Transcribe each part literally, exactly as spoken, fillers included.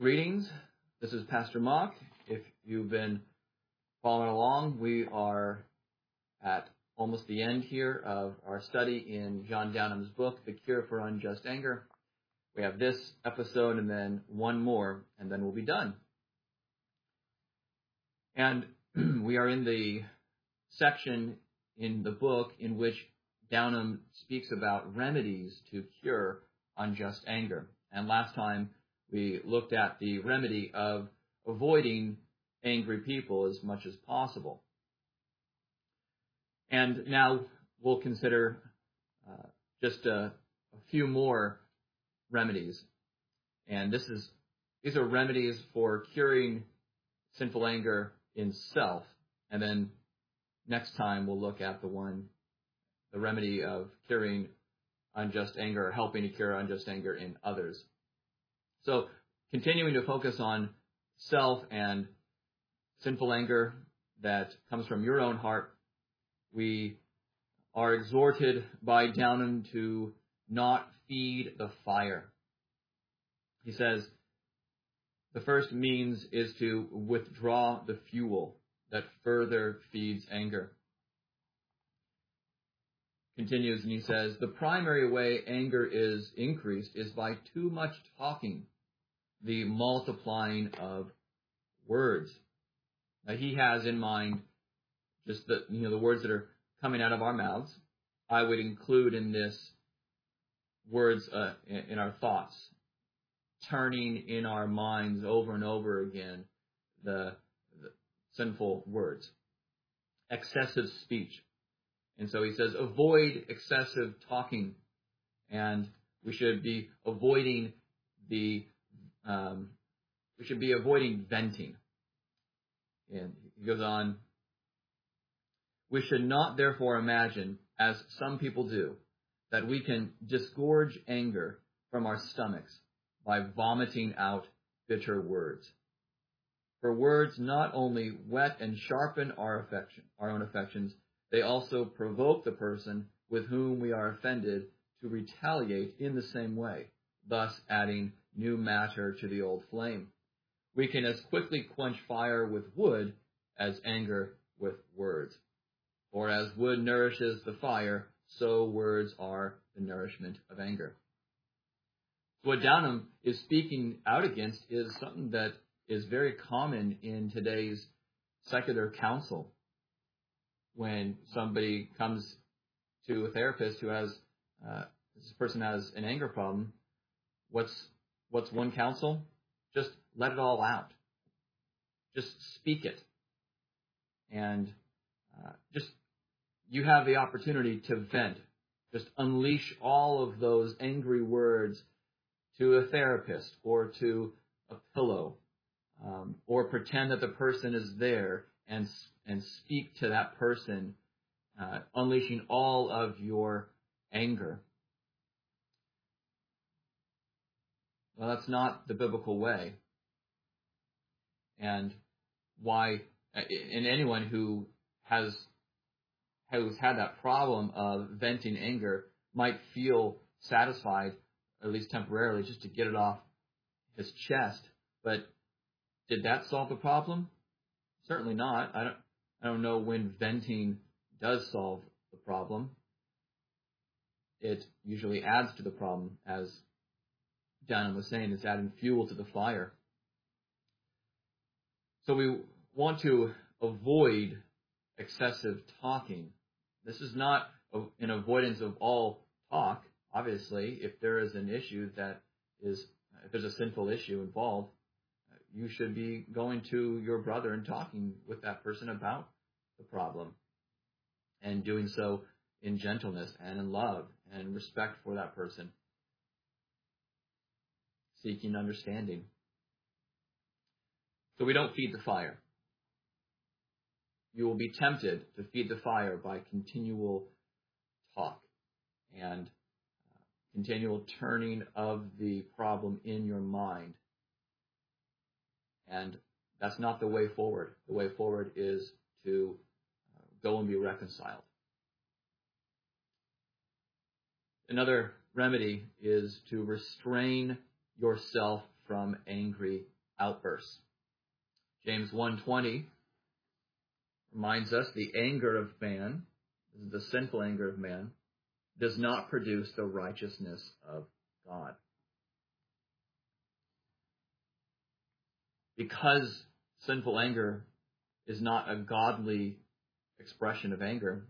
Greetings. This is Pastor Mock. If you've been following along, we are at almost the end here of our study in John Downham's book, The Cure for Unjust Anger. We have this episode and then one more, and then we'll be done. And we are in the section in the book in which Downham speaks about remedies to cure unjust anger. And last time we looked at the remedy of avoiding angry people as much as possible. And now we'll consider uh, just a, a few more remedies. And this is these are remedies for curing sinful anger in self. And then next time we'll look at the one, the remedy of curing unjust anger, or helping to cure unjust anger in others. So continuing to focus on self and sinful anger that comes from your own heart, we are exhorted by Downham to not feed the fire. He says the first means is to withdraw the fuel that further feeds anger. Continues and he says, the primary way anger is increased is by too much talking, the multiplying of words. Now he has in mind just the, you know, the words that are coming out of our mouths. I would include in this words uh, in, in our thoughts, turning in our minds over and over again the, the sinful words, excessive speech. And so he says, avoid excessive talking, and we should be avoiding the, um, we should be avoiding venting. And he goes on, we should not therefore imagine, as some people do, that we can disgorge anger from our stomachs by vomiting out bitter words. For words not only whet and sharpen our affection, our own affections, they also provoke the person with whom we are offended to retaliate in the same way, thus adding new matter to the old flame. We can as quickly quench fire with wood as anger with words. For as wood nourishes the fire, so words are the nourishment of anger. What Downham is speaking out against is something that is very common in today's secular counsel. When somebody comes to a therapist who has, uh, this person has an anger problem, what's what's one counsel? Just let it all out. Just speak it. And uh, just, you have the opportunity to vent. Just unleash all of those angry words to a therapist or to a pillow, um, or pretend that the person is there and and speak to that person, uh, unleashing all of your anger. Well, that's not the biblical way. And why, and anyone who has who's had that problem of venting anger might feel satisfied, at least temporarily, just to get it off his chest. But did that solve the problem? Certainly not. I don't. I don't know when venting does solve the problem. It usually adds to the problem, as Downham was saying. It's adding fuel to the fire. So we want to avoid excessive talking. This is not an avoidance of all talk. Obviously, if there is an issue that is, if there's a sinful issue involved, you should be going to your brother and talking with that person about the problem, and doing so in gentleness and in love and respect for that person, seeking understanding. So we don't feed the fire. You will be tempted to feed the fire by continual talk and uh, continual turning of the problem in your mind. And that's not the way forward. The way forward is to uh, go and be reconciled. Another remedy is to restrain yourself from angry outbursts. James one twenty reminds us the anger of man, the sinful anger of man, does not produce the righteousness of God. Because sinful anger is not a godly expression of anger,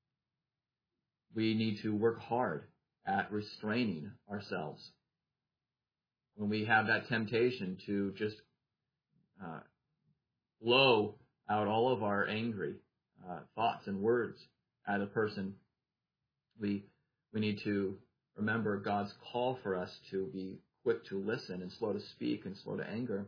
we need to work hard at restraining ourselves. When we have that temptation to just uh, blow out all of our angry uh, thoughts and words at a person, we we need to remember God's call for us to be quick to listen and slow to speak and slow to anger.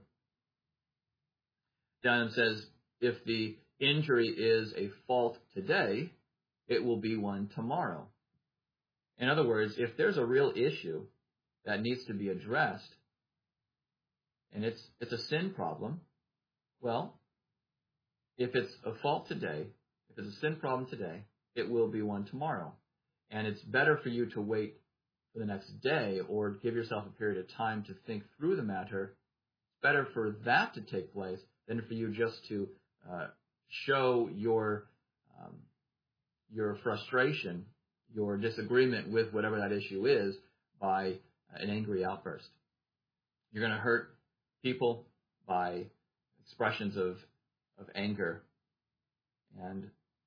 Down says, if the injury is a fault today, it will be one tomorrow. In other words, if there's a real issue that needs to be addressed, and it's it's a sin problem, well, if it's a fault today, if it's a sin problem today, it will be one tomorrow. And it's better for you to wait for the next day or give yourself a period of time to think through the matter. It's better for that to take place than for you just to uh, show your um, your frustration, your disagreement with whatever that issue is by an angry outburst. You're going to hurt people by expressions of of anger, and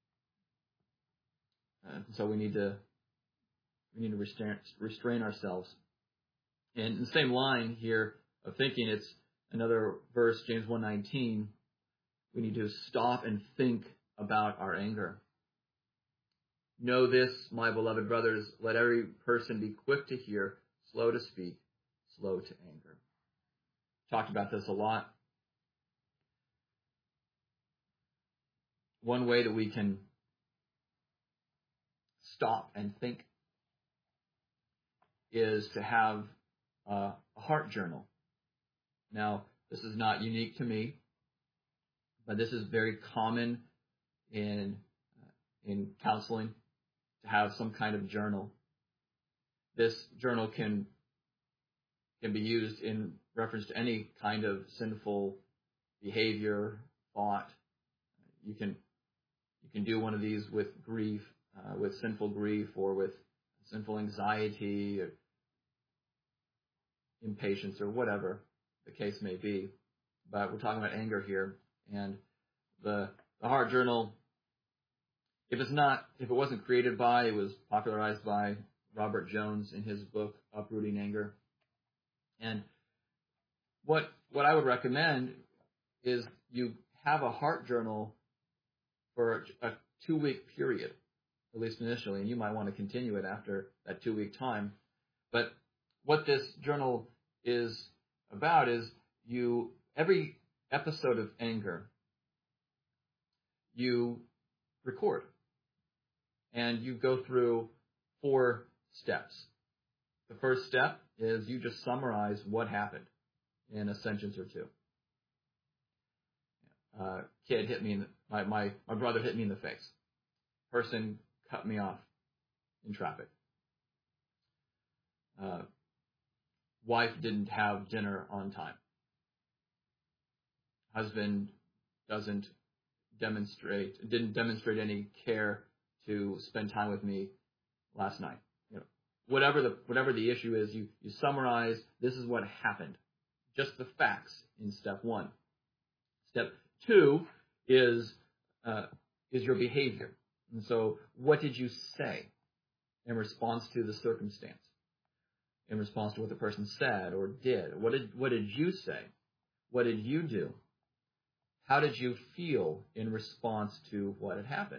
uh, so we need to we need to restrain, restrain ourselves. And in the same line here of thinking, it's another verse, James one nineteen. We need to stop and think about our anger. Know this, my beloved brothers, let every person be quick to hear, slow to speak, slow to anger. Talked about this a lot. One way that we can stop and think is to have a heart journal. Now, this is not unique to me, but this is very common in uh, in counseling to have some kind of journal. This journal can can be used in reference to any kind of sinful behavior, thought. You can you can do one of these with grief, uh, with sinful grief, or with sinful anxiety, or impatience, or whatever the case may be. But we're talking about anger here, and the the heart journal, if it's not, if it wasn't created by, it was popularized by Robert Jones in his book Uprooting Anger. And what what I would recommend is you have a heart journal for a two-week period, at least initially, and you might want to continue it after that two-week time. But what this journal is about is you, every episode of anger, you record. And you go through four steps. The first step is you just summarize what happened in a sentence or two. Uh, kid hit me in the, my, my, my brother hit me in the face. Person cut me off in traffic. Uh, wife didn't have dinner on time. Husband doesn't demonstrate, didn't demonstrate any care to spend time with me last night. You know, whatever the whatever the issue is, you, you summarize, this is what happened. Just the facts in step one. Step two is uh, is your behavior. And so what did you say in response to the circumstance? In response to what the person said or did? What did what did you say? What did you do? How did you feel in response to what had happened?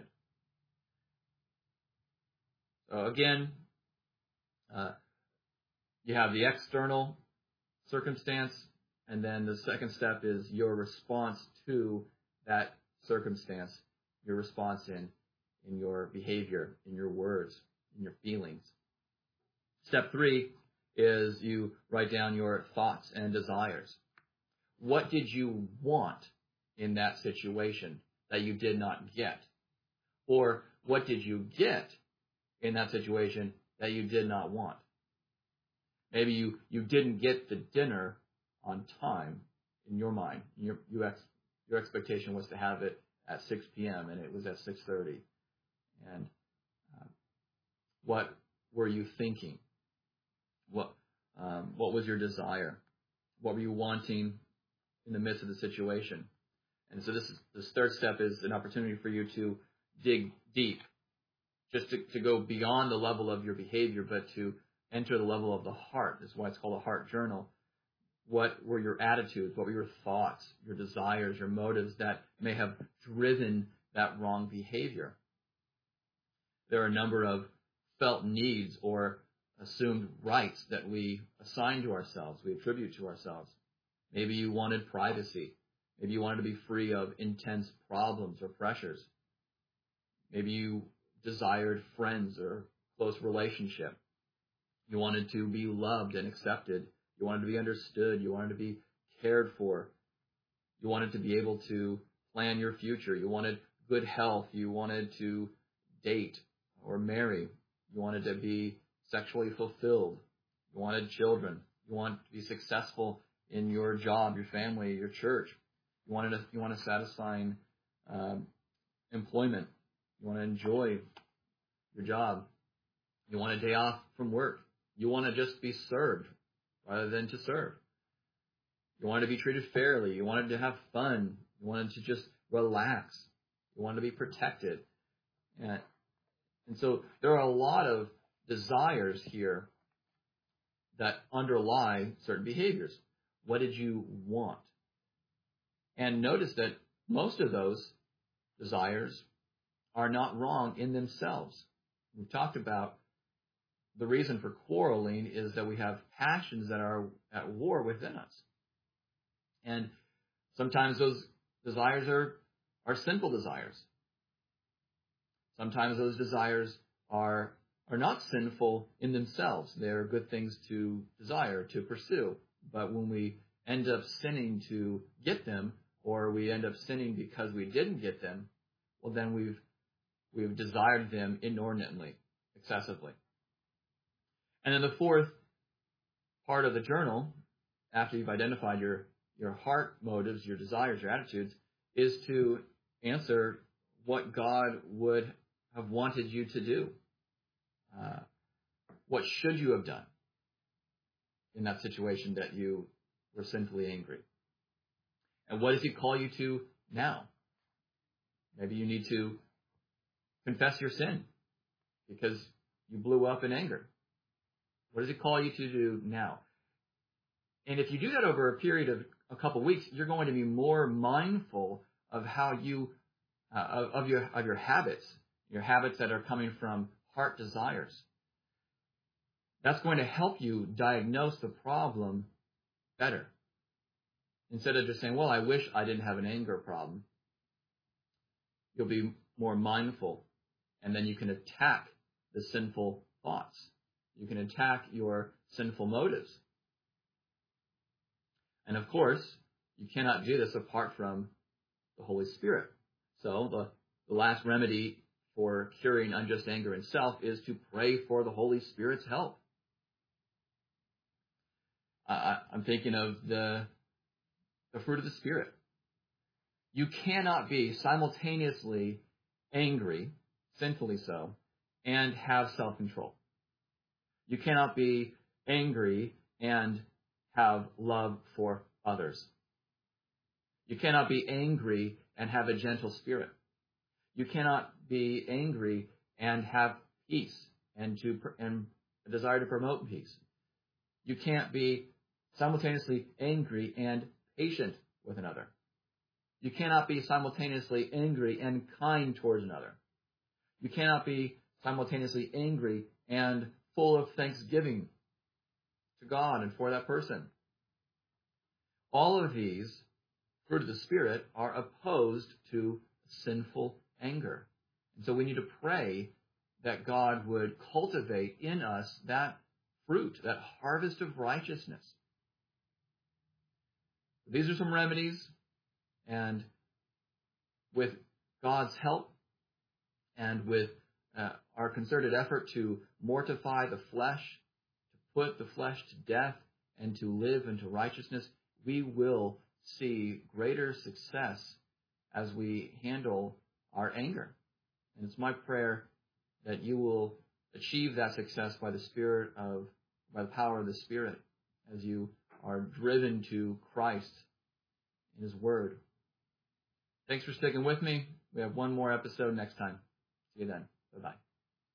So again, uh, you have the external circumstance, and then the second step is your response to that circumstance, your response in, in your behavior, in your words, in your feelings. Step three is you write down your thoughts and desires. What did you want in that situation that you did not get? Or what did you get in that situation that you did not want? Maybe you, you didn't get the dinner on time in your mind. Your, you ex, your expectation was to have it at six p.m. and it was at six thirty. And uh, what were you thinking? What um, what was your desire? What were you wanting in the midst of the situation? And so this is, this third step is an opportunity for you to dig deep, just to, to go beyond the level of your behavior, but to enter the level of the heart. This is why it's called a heart journal. What were your attitudes? What were your thoughts, your desires, your motives that may have driven that wrong behavior? There are a number of felt needs or assumed rights that we assign to ourselves, we attribute to ourselves. Maybe you wanted privacy. Maybe you wanted to be free of intense problems or pressures. Maybe you desired friends or close relationship. You wanted to be loved and accepted. You wanted to be understood. You wanted to be cared for. You wanted to be able to plan your future. You wanted good health. You wanted to date or marry. You wanted to be sexually fulfilled. You wanted children. You want to be successful in your job, your family, your church. You wanted to, you want a satisfying um, employment. You want to enjoy your job. You want a day off from work. You want to just be served rather than to serve. You wanted to be treated fairly. You wanted to have fun. You wanted to just relax. You wanted to be protected. And, and so there are a lot of desires here that underlie certain behaviors. What did you want? And notice that most of those desires are not wrong in themselves. We've talked about the reason for quarreling is that we have passions that are at war within us. And sometimes those desires are, are sinful desires. Sometimes those desires are, are not sinful in themselves. They're good things to desire, to pursue. But when we end up sinning to get them, or we end up sinning because we didn't get them, well, then we've we've desired them inordinately, excessively. And then the fourth part of the journal, after you've identified your, your heart motives, your desires, your attitudes, is to answer what God would have wanted you to do. Uh, what should you have done in that situation that you were sinfully angry? And what does he call you to now? Maybe you need to confess your sin because you blew up in anger. What does he call you to do now? And if you do that over a period of a couple of weeks, you're going to be more mindful of how you, uh, of, of your of your habits, your habits that are coming from heart desires. That's going to help you diagnose the problem better. Instead of just saying, well, I wish I didn't have an anger problem, you'll be more mindful, and then you can attack the sinful thoughts. You can attack your sinful motives. And of course, you cannot do this apart from the Holy Spirit. So the, the last remedy for curing unjust anger in self is to pray for the Holy Spirit's help. Uh, I'm thinking of the, the fruit of the Spirit. You cannot be simultaneously angry, sinfully so, and have self-control. You cannot be angry and have love for others. You cannot be angry and have a gentle spirit. You cannot be angry and have peace and to and a desire to promote peace. You can't be simultaneously angry and patient with another. You cannot be simultaneously angry and kind towards another. You cannot be simultaneously angry and full of thanksgiving to God and for that person. All of these fruit of the Spirit are opposed to sinful anger. And so we need to pray that God would cultivate in us that fruit, that harvest of righteousness. These are some remedies, and with God's help and with uh, our concerted effort to mortify the flesh, to put the flesh to death, and to live into righteousness, we will see greater success as we handle our anger. And it's my prayer that you will achieve that success by the Spirit of, by the power of the Spirit, as you are driven to Christ in His Word. Thanks for sticking with me. We have one more episode next time. See you then. Bye-bye.